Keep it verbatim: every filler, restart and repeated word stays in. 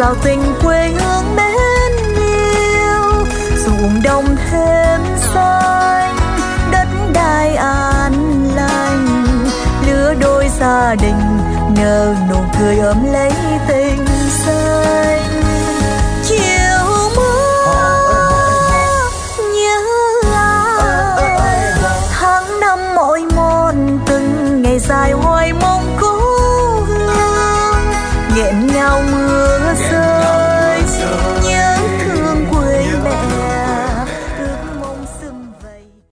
vào tình quê hương mến yêu. Ruộng đồng thêm xanh, đất đai an lành, lứa đôi gia đình nở nụ cười ấm lấy tình xanh. Chiều mưa nhớ ai, tháng năm mỏi mòn từng ngày dài hoài mong cố hương, nghẹn ngào mưa rơi